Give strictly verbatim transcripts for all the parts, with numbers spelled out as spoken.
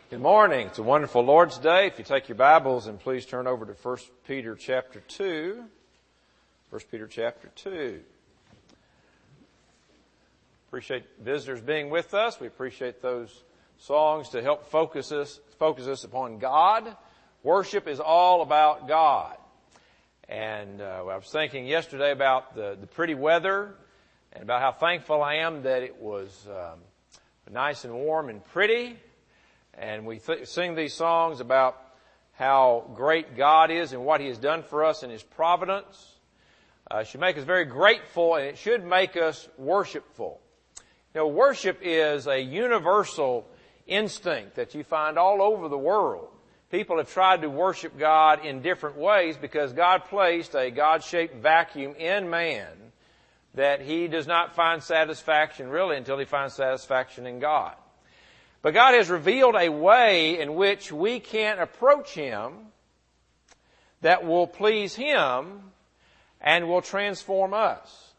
Good morning. It's a wonderful Lord's Day. If you take your Bibles and please turn over to First Peter chapter two. First Peter chapter two. Appreciate visitors being with us. We appreciate those songs to help focus us, focus us upon God. Worship is all about God. And uh, I was thinking yesterday about the, the pretty weather and about how thankful I am that it was um, nice and warm and pretty. And we th- sing these songs about how great God is and what He has done for us in His providence. Uh, it should make us very grateful, and it should make us worshipful. You know, worship is a universal instinct that you find all over the world. People have tried to worship God in different ways because God placed a God-shaped vacuum in man that he does not find satisfaction really until he finds satisfaction in God. But God has revealed a way in which we can approach Him that will please Him and will transform us.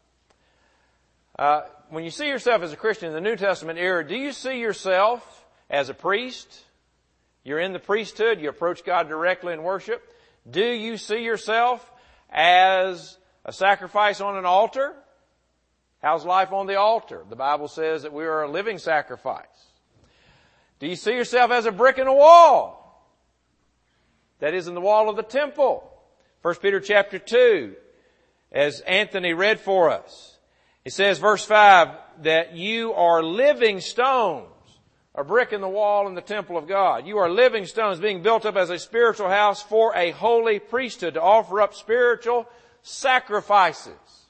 Uh, when you see yourself as a Christian in the New Testament era, do you see yourself as a priest? You're in the priesthood. You approach God directly in worship. Do you see yourself as a sacrifice on an altar? How's life on the altar? The Bible says that we are a living sacrifice. Do you see yourself as a brick in a wall? That is in the wall of the temple. First Peter chapter two, as Anthony read for us. It says, verse five, that you are living stones, a brick in the wall in the temple of God. You are living stones being built up as a spiritual house for a holy priesthood to offer up spiritual sacrifices.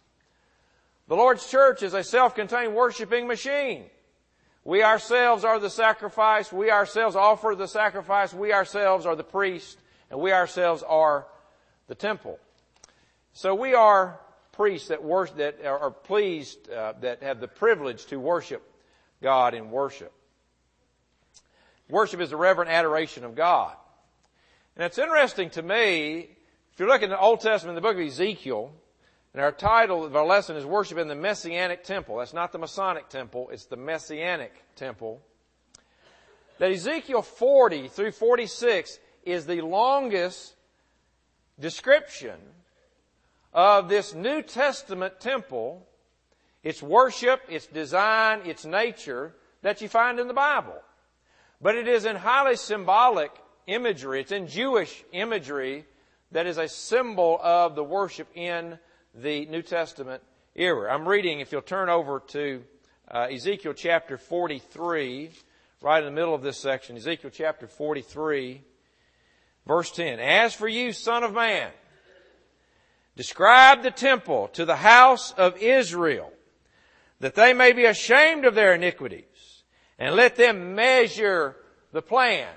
The Lord's church is a self-contained worshiping machine. We ourselves are the sacrifice. We ourselves offer the sacrifice. We ourselves are the priest. And we ourselves are the temple. So we are priests that worship, that are pleased, uh, that have the privilege to worship God in worship. Worship is a reverent adoration of God. And it's interesting to me, if you look in the Old Testament, in the book of Ezekiel, and our title of our lesson is Worship in the Messianic Temple. That's not the Masonic Temple, it's the Messianic Temple. That Ezekiel forty through forty-six is the longest description of this New Testament temple, its worship, its design, its nature, that you find in the Bible. But it is in highly symbolic imagery. It's in Jewish imagery that is a symbol of the worship in the New Testament era. I'm reading, if you'll turn over to uh, Ezekiel chapter forty-three, right in the middle of this section, Ezekiel chapter forty-three, verse ten. As for you, son of man, describe the temple to the house of Israel, that they may be ashamed of their iniquities, and let them measure the plan.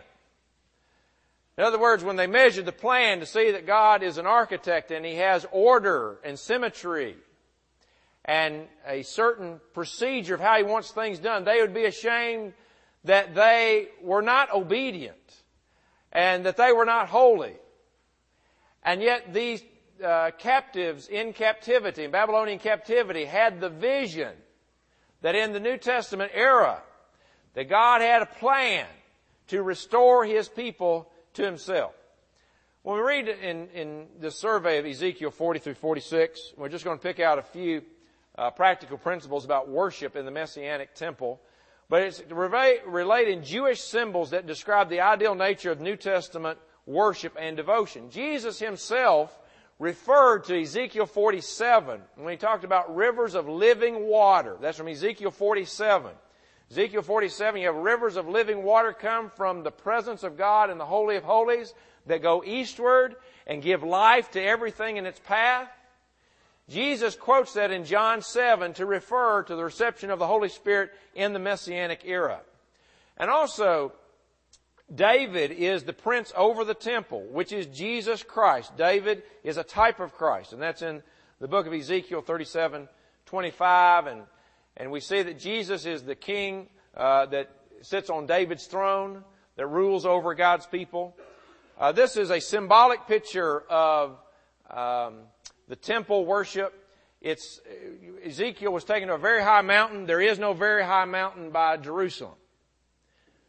In other words, when they measured the plan to see that God is an architect and He has order and symmetry and a certain procedure of how He wants things done, they would be ashamed that they were not obedient and that they were not holy. And yet these uh, captives in captivity, in Babylonian captivity, had the vision that in the New Testament era that God had a plan to restore His people to Himself. When we read in, in the survey of Ezekiel forty through forty-six, we're just going to pick out a few uh, practical principles about worship in the Messianic temple. But it's related Jewish symbols that describe the ideal nature of New Testament worship and devotion. Jesus Himself referred to Ezekiel forty-seven when He talked about rivers of living water. That's from Ezekiel forty-seven. Ezekiel forty-seven, you have rivers of living water come from the presence of God in the Holy of Holies that go eastward and give life to everything in its path. Jesus quotes that in John seven to refer to the reception of the Holy Spirit in the Messianic era. And also, David is the prince over the temple, which is Jesus Christ. David is a type of Christ, and that's in the book of Ezekiel thirty-seven twenty-five, and And we see that Jesus is the king uh, that sits on David's throne, that rules over God's people. Uh, this is a symbolic picture of um, the temple worship. It's Ezekiel was taken to a very high mountain. There is no very high mountain by Jerusalem.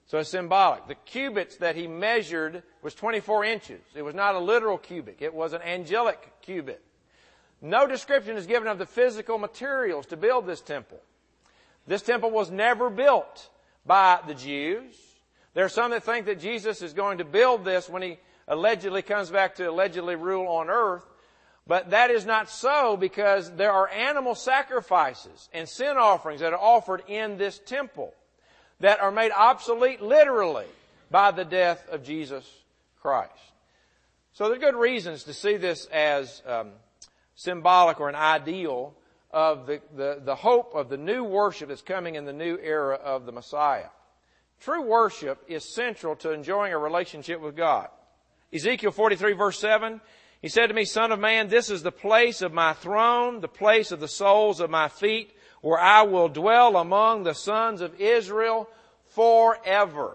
So it's symbolic. The cubits that he measured was twenty-four inches. It was not a literal cubit. It was an angelic cubit. No description is given of the physical materials to build this temple. This temple was never built by the Jews. There are some that think that Jesus is going to build this when he allegedly comes back to allegedly rule on earth. But that is not so, because there are animal sacrifices and sin offerings that are offered in this temple that are made obsolete literally by the death of Jesus Christ. So there are good reasons to see this as um, symbolic or an ideal of the, the, the hope of the new worship that's coming in the new era of the Messiah. True worship is central to enjoying a relationship with God. Ezekiel forty-three verse seven, he said to me, Son of man, this is the place of my throne, the place of the soles of my feet, where I will dwell among the sons of Israel forever.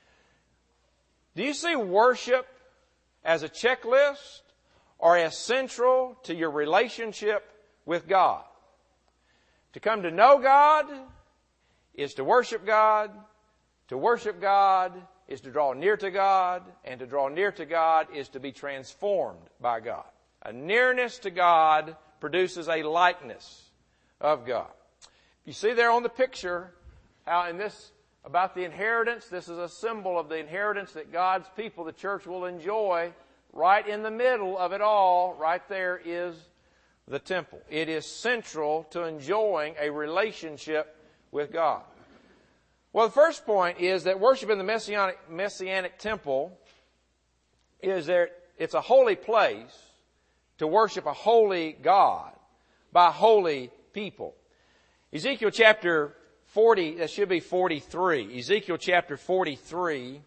Do you see worship as a checklist or as central to your relationship with God? To come to know God is to worship God. To worship God is to draw near to God. And to draw near to God is to be transformed by God. A nearness to God produces a likeness of God. You see there on the picture how in this, about the inheritance, this is a symbol of the inheritance that God's people, the church, will enjoy. Right in the middle of it all, right there is the temple. It is central to enjoying a relationship with God. Well, the first point is that worship in the Messianic, Messianic temple is that it's a holy place to worship a holy God by holy people. Ezekiel chapter forty, that should be forty-three. Ezekiel chapter forty-three.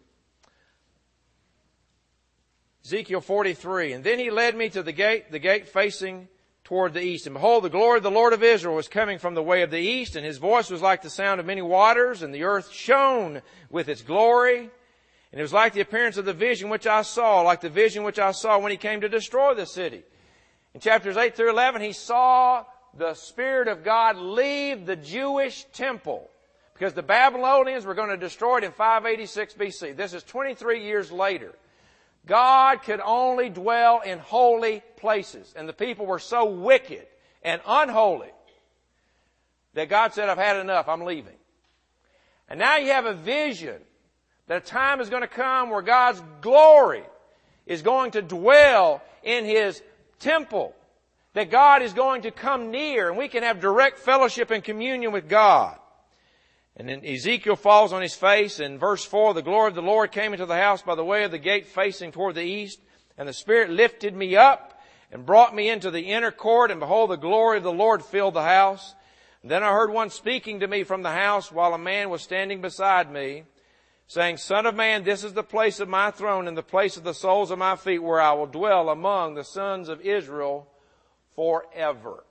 Ezekiel forty-three. And then he led me to the gate, the gate facing toward the east. And behold, the glory of the Lord of Israel was coming from the way of the east, and his voice was like the sound of many waters, and the earth shone with its glory. And it was like the appearance of the vision which I saw, like the vision which I saw when he came to destroy the city. In chapters eight through eleven, he saw the Spirit of God leave the Jewish temple because the Babylonians were going to destroy it in five eighty-six B C. This is twenty-three years later. God could only dwell in holy places, and the people were so wicked and unholy that God said, I've had enough, I'm leaving. And now you have a vision that a time is going to come where God's glory is going to dwell in His temple, that God is going to come near and we can have direct fellowship and communion with God. And then Ezekiel falls on his face. In verse four, the glory of the Lord came into the house by the way of the gate facing toward the east. And the Spirit lifted me up and brought me into the inner court. And behold, the glory of the Lord filled the house. And then I heard one speaking to me from the house while a man was standing beside me, saying, Son of man, this is the place of my throne and the place of the soles of my feet, where I will dwell among the sons of Israel forever.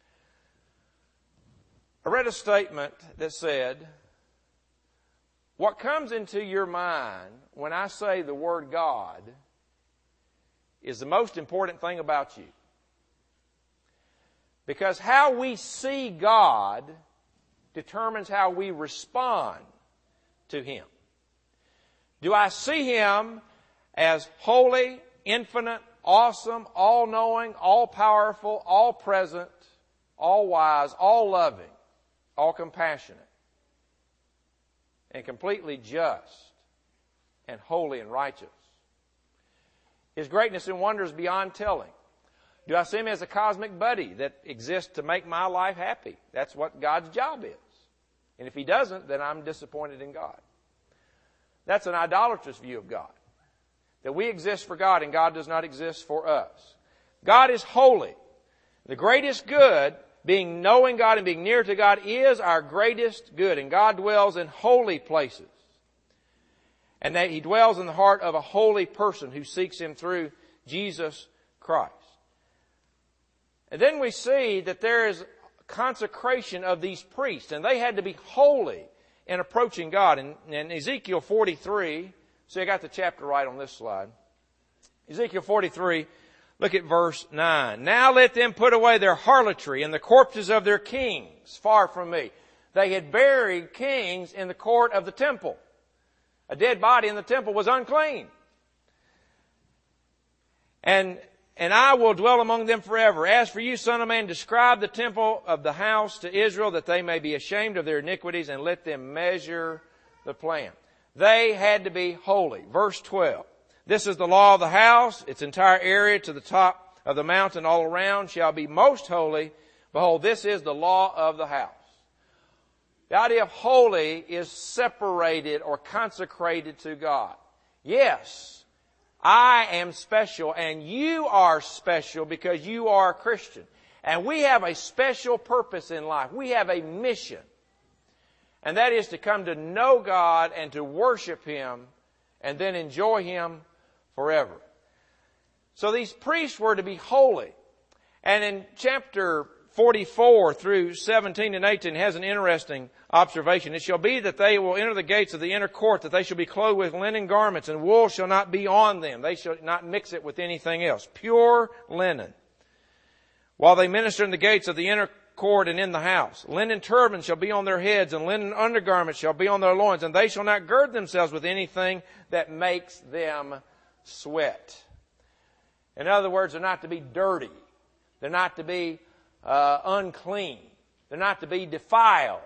I read a statement that said, what comes into your mind when I say the word God is the most important thing about you. Because how we see God determines how we respond to Him. Do I see Him as holy, infinite, awesome, all-knowing, all-powerful, all-present, all-wise, all-loving, all-compassionate, and completely just and holy and righteous? His greatness and wonder is beyond telling. Do I see Him as a cosmic buddy that exists to make my life happy? That's what God's job is. And if He doesn't, then I'm disappointed in God. That's an idolatrous view of God. That we exist for God and God does not exist for us. God is holy. The greatest good, being knowing God and being near to God, is our greatest good. And God dwells in holy places. And that He dwells in the heart of a holy person who seeks Him through Jesus Christ. And then we see that there is consecration of these priests, and they had to be holy in approaching God. And in Ezekiel forty-three, see, I got the chapter right on this slide. Ezekiel forty-three, look at verse nine. Now let them put away their harlotry and the corpses of their kings far from me. They had buried kings in the court of the temple. A dead body in the temple was unclean. And And I will dwell among them forever. As for you, son of man, describe the temple of the house to Israel, that they may be ashamed of their iniquities, and let them measure the plan. They had to be holy. Verse twelve. This is the law of the house. Its entire area to the top of the mountain all around shall be most holy. Behold, this is the law of the house. The idea of holy is separated or consecrated to God. Yes, I am special and you are special because you are a Christian. And we have a special purpose in life. We have a mission. And that is to come to know God and to worship Him and then enjoy Him forever. So these priests were to be holy. And in chapter forty-four through seventeen and eighteen has an interesting observation. It shall be that they will enter the gates of the inner court, that they shall be clothed with linen garments, and wool shall not be on them. They shall not mix it with anything else. Pure linen. While they minister in the gates of the inner court and in the house. Linen turbans shall be on their heads, and linen undergarments shall be on their loins, and they shall not gird themselves with anything that makes them sweat. In other words, they're not to be dirty. They're not to be uh, unclean. They're not to be defiled.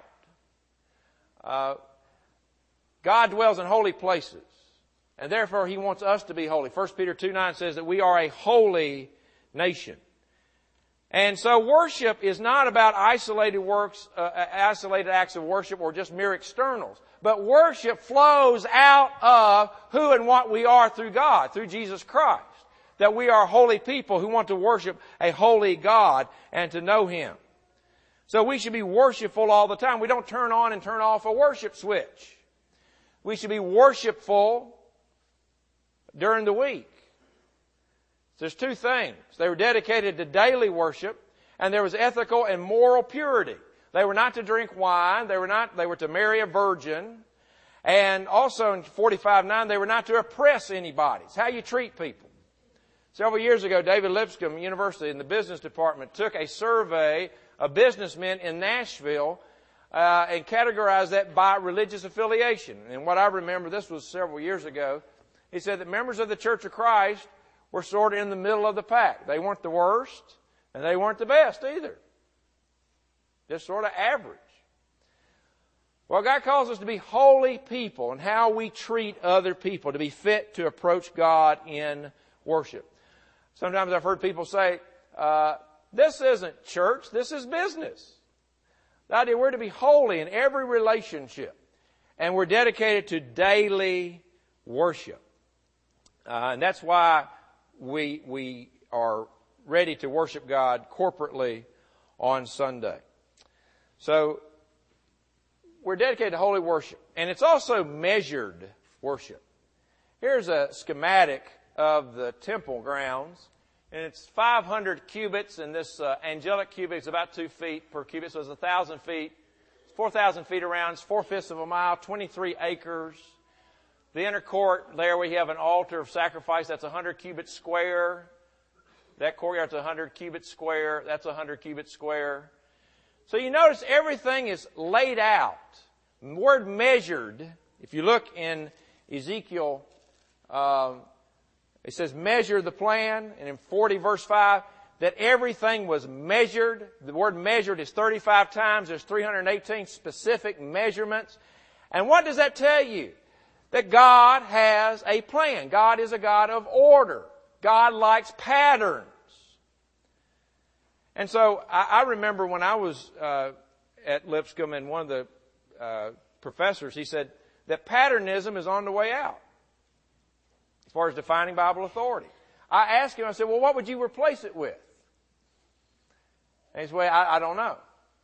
Uh, God dwells in holy places, and therefore He wants us to be holy. First Peter two nine says that we are a holy nation. And so worship is not about isolated works, uh, isolated acts of worship or just mere externals. But worship flows out of who and what we are through God, through Jesus Christ. That we are holy people who want to worship a holy God and to know Him. So we should be worshipful all the time. We don't turn on and turn off a worship switch. We should be worshipful during the week. There's two things. They were dedicated to daily worship, and there was ethical and moral purity. They were not to drink wine. They were not, they were to marry a virgin. And also in forty-five nine, they were not to oppress anybody. It's how you treat people. Several years ago, David Lipscomb University in the business department took a survey of businessmen in Nashville uh, and categorized that by religious affiliation. And what I remember, this was several years ago, he said that members of the Church of Christ were sort of in the middle of the pack. They weren't the worst, and they weren't the best either. Just sort of average. Well, God calls us to be holy people and how we treat other people, to be fit to approach God in worship. Sometimes I've heard people say, uh, this isn't church, this is business. The idea we're to be holy in every relationship, and we're dedicated to daily worship. Uh, and that's why we we are ready to worship God corporately on Sunday. So we're dedicated to holy worship. And it's also measured worship. Here's a schematic of the temple grounds. And it's five hundred cubits, and this uh, angelic cubit is about two feet per cubit, so it's one thousand feet. It's four thousand feet around. It's four-fifths of a mile, twenty-three acres. The inner court, there we have an altar of sacrifice. That's one hundred cubits square. That courtyard's one hundred cubits square. That's one hundred cubits square. So you notice everything is laid out. The word measured, if you look in Ezekiel, um, it says measure the plan. And in forty verse five, that everything was measured. The word measured is thirty-five times. There's three hundred eighteen specific measurements. And what does that tell you? That God has a plan. God is a God of order. God likes patterns. And so I, I remember when I was uh, at Lipscomb, and one of the uh, professors, he said that patternism is on the way out as far as defining Bible authority. I asked him, I said, well, what would you replace it with? And he said, well, I, I don't know.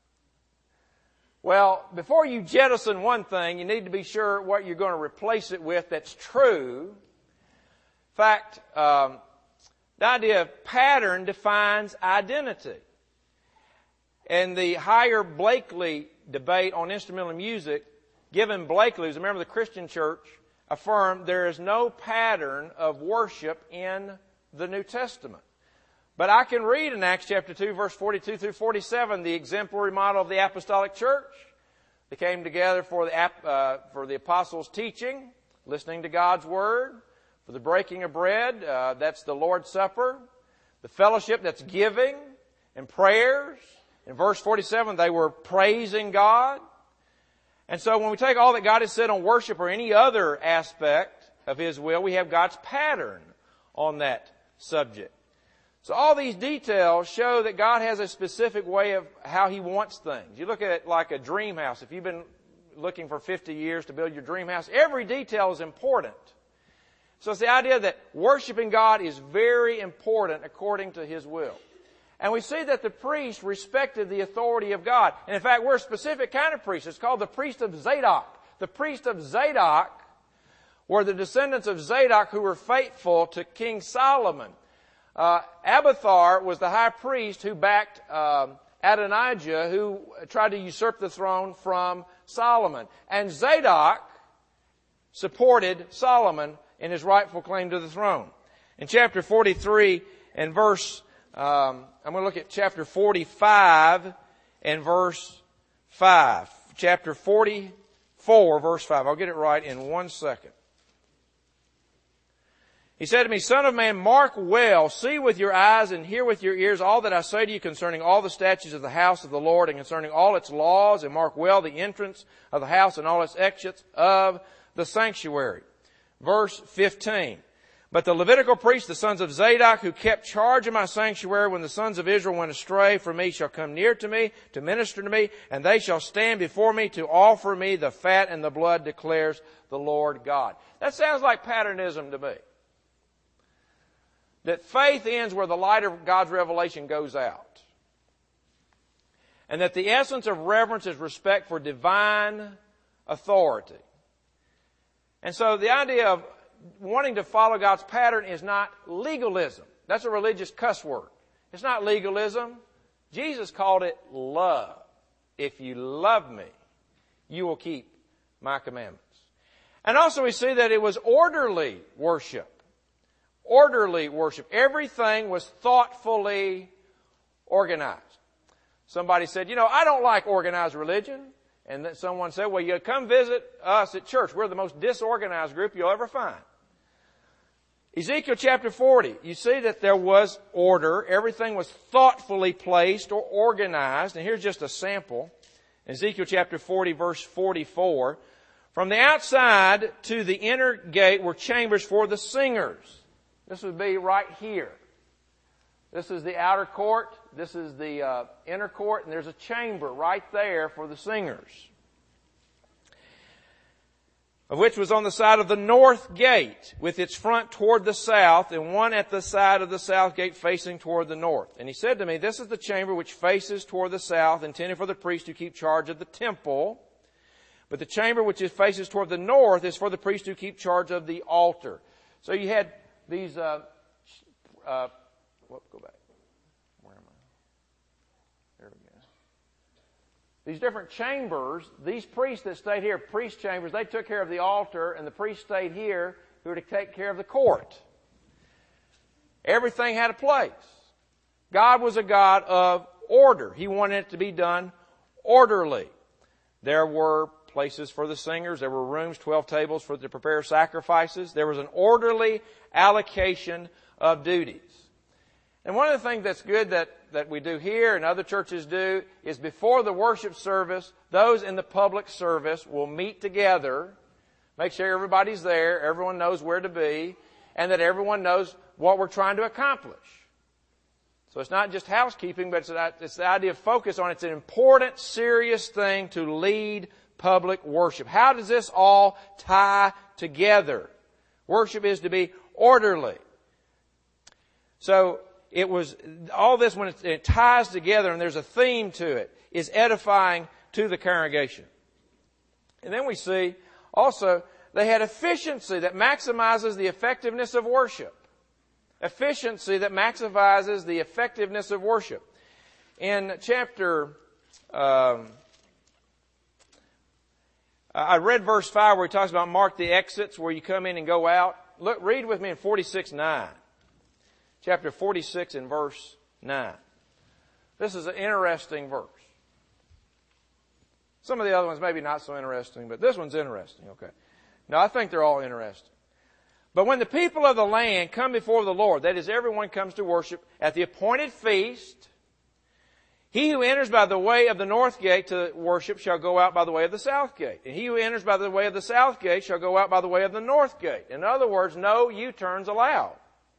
Well, before you jettison one thing, you need to be sure what you're going to replace it with that's true. In fact, um, the idea of pattern defines identity. In the Higher Blakely debate on instrumental music, given Blakely, who's a member of the Christian church, affirmed there is no pattern of worship in the New Testament. But I can read in Acts chapter two, verse forty-two through forty-seven, the exemplary model of the apostolic church. They came together for the uh, for the apostles' teaching. listening to God's Word. For the breaking of bread, uh, that's the Lord's Supper. The fellowship, that's giving and prayers. In verse forty-seven, they were praising God. And so when we take all that God has said on worship or any other aspect of His will, we have God's pattern on that subject. So all these details show that God has a specific way of how He wants things. You look at it like a dream house. If you've been looking for fifty years to build your dream house, every detail is important. So it's the idea that worshiping God is very important according to His will. And we see that the priests respected the authority of God. And in fact, we're a specific kind of priest. It's called the priest of Zadok. The priest of Zadok were the descendants of Zadok who were faithful to King Solomon. Uh, Abiathar was the high priest who backed uh, Adonijah, who tried to usurp the throne from Solomon. And Zadok supported Solomon in his rightful claim to the throne. In chapter forty-three and verse, um, I'm going to look at chapter forty-five and verse five. Chapter forty-four, verse five. I'll get it right in one second. He said to me, Son of man, mark well, see with your eyes and hear with your ears all that I say to you concerning all the statutes of the house of the Lord and concerning all its laws, and mark well the entrance of the house and all its exits of the sanctuary. Verse fifteen. But the Levitical priests, the sons of Zadok, who kept charge of my sanctuary when the sons of Israel went astray from me, shall come near to me to minister to me, and they shall stand before me to offer me the fat and the blood, declares the Lord God. That sounds like patternism to me. That faith ends where the light of God's revelation goes out. And that the essence of reverence is respect for divine authority. And so the idea of wanting to follow God's pattern is not legalism. That's a religious cuss word. It's not legalism. Jesus called it love. If you love me, you will keep my commandments. And also we see that it was orderly worship. Orderly worship. Everything was thoughtfully organized. Somebody said, you know, I don't like organized religion. And then someone said, well, you come visit us at church. We're the most disorganized group you'll ever find. Ezekiel chapter forty, you see that there was order. Everything was thoughtfully placed or organized. And here's just a sample. Ezekiel chapter forty, verse forty-four. From the outside to the inner gate were chambers for the singers. This would be right here. This is the outer court. This is the uh, inner court. And there's a chamber right there for the singers. Of which was on the side of the north gate, with its front toward the south, and one at the side of the south gate facing toward the north. And he said to me, this is the chamber which faces toward the south, intended for the priest who keep charge of the temple. But the chamber which is faces toward the north is for the priest who keep charge of the altar. So you had these, uh, uh, whoop, go back. Where am I? There we go. These different chambers, these priests that stayed here, priest chambers, they took care of the altar, and the priests stayed here who were to take care of the court. Everything had a place. God was a God of order. He wanted it to be done orderly. There were places for the singers. There were rooms, twelve tables for to prepare sacrifices. There was an orderly allocation of duties. And one of the things that's good that, that we do here and other churches do is before the worship service, those in the public service will meet together, make sure everybody's there, everyone knows where to be, and that everyone knows what we're trying to accomplish. So it's not just housekeeping, but it's, it's the idea of focus on it's an important, serious thing to lead public worship. How does this all tie together? Worship is to be orderly. So it was, all this when it, it ties together and there's a theme to it, is edifying to the congregation. And then we see also they had efficiency that maximizes the effectiveness of worship. Efficiency that maximizes the effectiveness of worship. In chapter, um, I read verse five where he talks about mark the exits where you come in and go out. Look, read with me in forty-six nine. Chapter forty-six and verse nine. This is an interesting verse. Some of the other ones maybe not so interesting, but this one's interesting. Okay. No, I think they're all interested. But when the people of the land come before the Lord, that is, everyone comes to worship at the appointed feast, he who enters by the way of the north gate to worship shall go out by the way of the south gate. And he who enters by the way of the south gate shall go out by the way of the north gate. In other words, no U-turns allowed.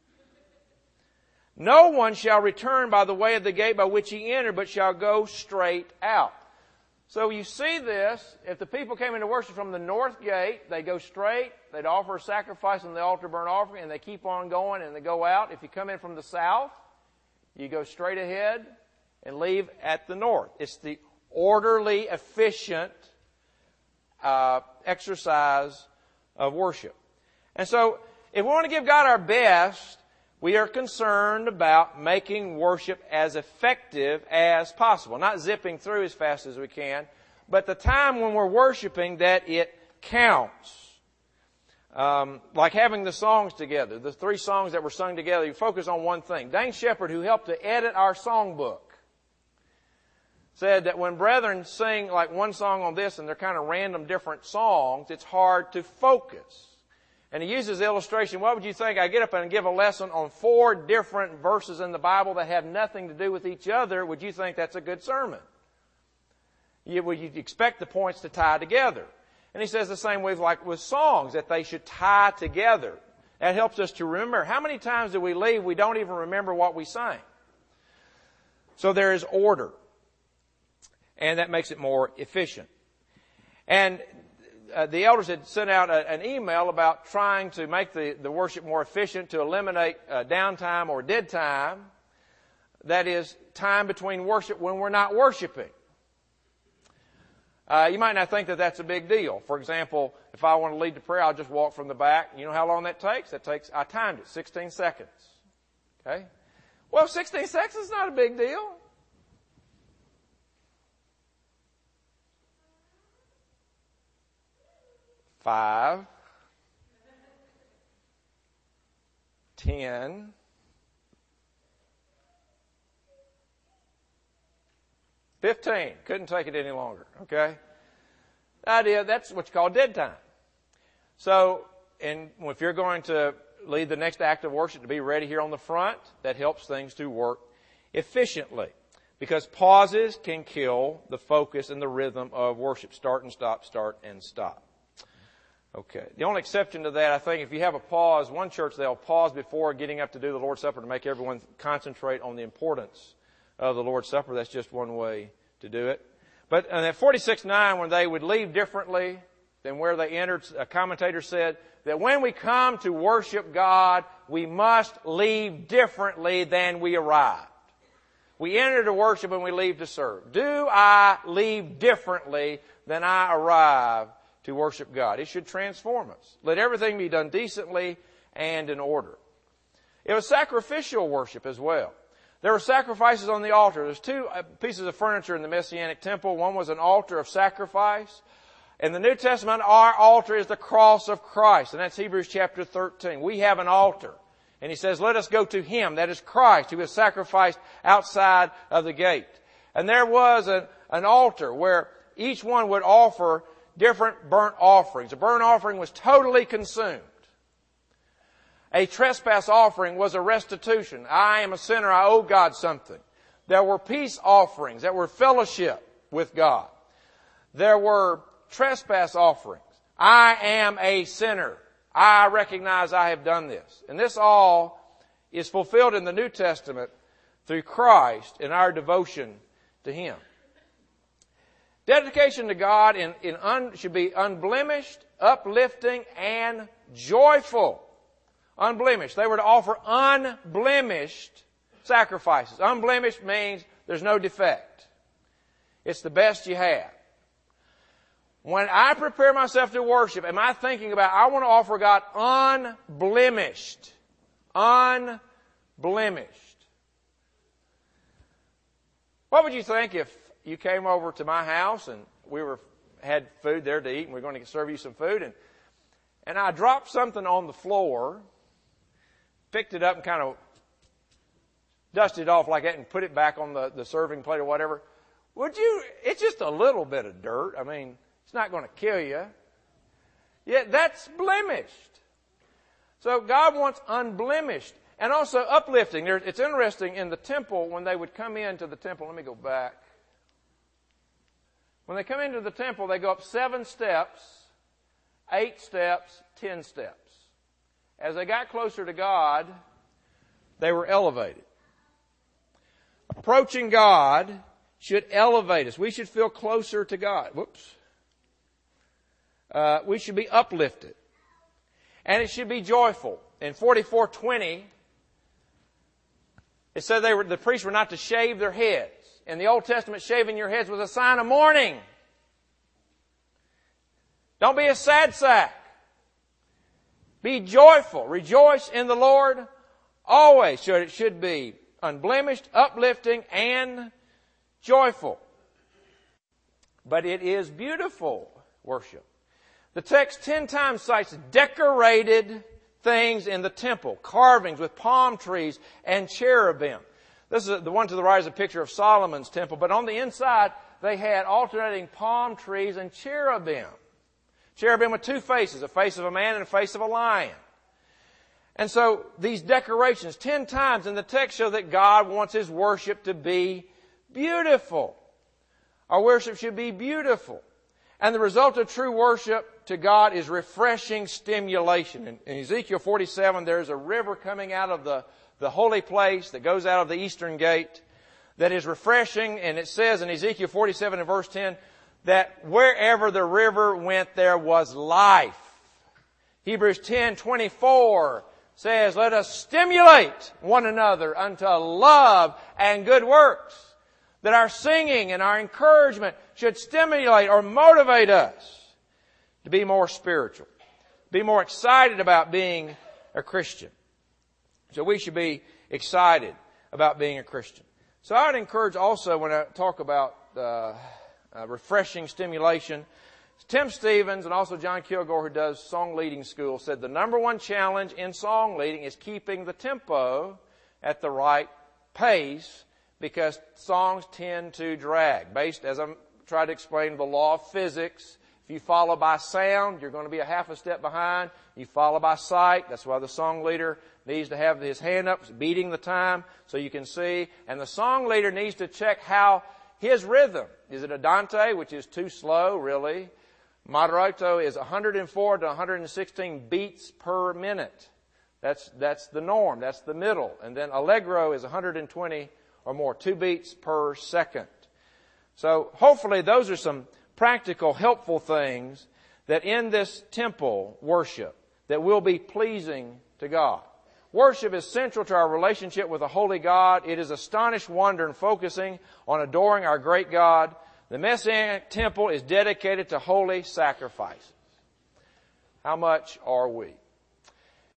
No one shall return by the way of the gate by which he entered, but shall go straight out. So you see this, if the people came into worship from the north gate, they go straight, they'd offer a sacrifice on the altar burnt offering, and they keep on going and they go out. If you come in from the south, you go straight ahead and leave at the north. It's the orderly, efficient uh, exercise of worship. And so, if we want to give God our best, we are concerned about making worship as effective as possible. Not zipping through as fast as we can, but the time when we're worshiping that it counts. Um, like having the songs together, the three songs that were sung together, you focus on one thing. Dane Shepherd, who helped to edit our songbook, said that when brethren sing like one song on this and they're kind of random different songs, it's hard to focus. And he uses the illustration, what would you think? I get up and give a lesson on four different verses in the Bible that have nothing to do with each other. Would you think that's a good sermon? You, would you expect the points to tie together? And he says the same way like with songs, that they should tie together. That helps us to remember. How many times do we leave, we don't even remember what we sang? So there is order. And that makes it more efficient. And uh, the elders had sent out a, an email about trying to make the, the worship more efficient, to eliminate uh, downtime or dead time. That is, time between worship when we're not worshiping. Uh, you might not think that that's a big deal. For example, if I want to lead the prayer, I'll just walk from the back. You know how long that takes? That takes, I timed it, sixteen seconds. Okay? Well, sixteen seconds is not a big deal. Five, ten, fifteen. Couldn't take it any longer, okay? The idea, that's what you call dead time. So, and if you're going to lead the next act of worship, to be ready here on the front, that helps things to work efficiently. Because pauses can kill the focus and the rhythm of worship. Start and stop, start and stop. Okay. The only exception to that, I think, if you have a pause, one church, they'll pause before getting up to do the Lord's Supper to make everyone concentrate on the importance of the Lord's Supper. That's just one way to do it. But in that forty-six nine, when they would leave differently than where they entered, a commentator said that when we come to worship God, we must leave differently than we arrived. We enter to worship and we leave to serve. Do I leave differently than I arrive to worship God? It should transform us. Let everything be done decently and in order. It was sacrificial worship as well. There were sacrifices on the altar. There's two pieces of furniture in the Messianic temple. One was an altar of sacrifice. In the New Testament, our altar is the cross of Christ. And that's Hebrews chapter thirteen. We have an altar. And he says, let us go to Him. That is Christ, who was sacrificed outside of the gate. And there was an, an altar where each one would offer different burnt offerings. A burnt offering was totally consumed. A trespass offering was a restitution. I am a sinner, I owe God something. There were peace offerings that were fellowship with God. There were trespass offerings. I am a sinner. I recognize I have done this. And this all is fulfilled in the New Testament through Christ in our devotion to Him. Dedication to God in, in un, should be unblemished, uplifting, and joyful. Unblemished. They were to offer unblemished sacrifices. Unblemished means there's no defect. It's the best you have. When I prepare myself to worship, am I thinking about, I want to offer God unblemished. Unblemished. What would you think if you came over to my house and we were had food there to eat and we we're going to serve you some food, and and I dropped something on the floor, picked it up and kind of dusted it off like that and put it back on the, the serving plate or whatever? Would you, it's just a little bit of dirt. I mean, it's not going to kill you. Yet that's blemished. So God wants unblemished and also uplifting. There, it's interesting in the temple when they would come into the temple. Let me go back. When they come into the temple, they go up seven steps, eight steps, ten steps. As they got closer to God, they were elevated. Approaching God should elevate us. We should feel closer to God. Whoops. Uh, we should be uplifted. And it should be joyful. In forty-four twenty, it said they were, the priests were not to shave their heads. In the Old Testament, shaving your heads was a sign of mourning. Don't be a sad sack. Be joyful. Rejoice in the Lord always. So it should be unblemished, uplifting, and joyful. But it is beautiful worship. The text ten times cites decorated things in the temple, carvings with palm trees and cherubim. This is the one to the right is a picture of Solomon's temple, but on the inside they had alternating palm trees and cherubim. Cherubim with two faces, a face of a man and a face of a lion. And so these decorations, ten times in the text, show that God wants His worship to be beautiful. Our worship should be beautiful. And the result of true worship to God is refreshing stimulation. In, in Ezekiel forty-seven, there's a river coming out of the, the holy place that goes out of the eastern gate that is refreshing. And it says in Ezekiel forty-seven and verse ten that wherever the river went, there was life. Hebrews ten twenty-four says, let us stimulate one another unto love and good works. That our singing and our encouragement should stimulate or motivate us to be more spiritual, be more excited about being a Christian. So we should be excited about being a Christian. So I would encourage also when I talk about uh, uh, refreshing stimulation, Tim Stevens and also John Kilgore, who does song leading school, said the number one challenge in song leading is keeping the tempo at the right pace, because songs tend to drag. Based, as I'm trying to explain, the law of physics. If you follow by sound, you're going to be a half a step behind. You follow by sight. That's why the song leader needs to have his hand up, beating the time, so you can see. And the song leader needs to check how his rhythm. Is it andante, which is too slow, really? Moderato is one hundred four to one hundred sixteen beats per minute. That's, that's the norm. That's the middle. And then allegro is one hundred twenty or more, two beats per second. So hopefully those are some practical, helpful things that in this temple worship that will be pleasing to God. Worship is central to our relationship with a holy God. It is astonished wonder and focusing on adoring our great God. The Messianic temple is dedicated to holy sacrifices. How much are we?